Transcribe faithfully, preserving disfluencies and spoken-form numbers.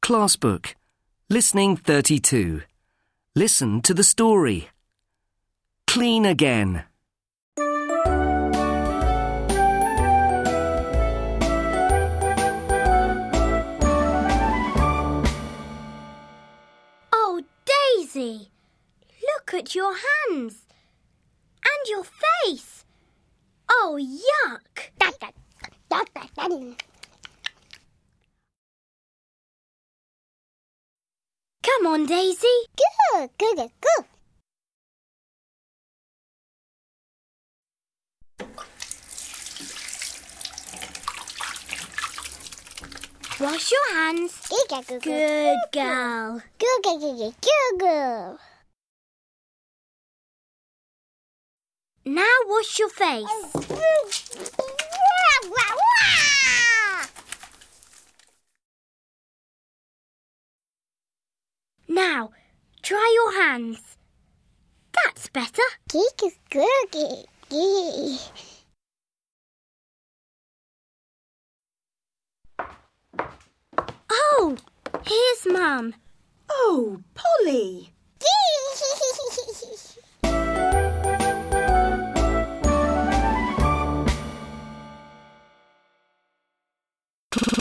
Class Book. Listening thirty-two. Listen to the story. Clean again. Oh, Daisy, look at your hands and your face. Oh, yuck. Come on, Daisy. Good, good, good. Wash your hands. Good, good, Good girl. Good, good, good, good, good. Now wash your face. Now, dry your hands. That's better. Cake is good. Good. Oh, here's Mum. Oh, Polly,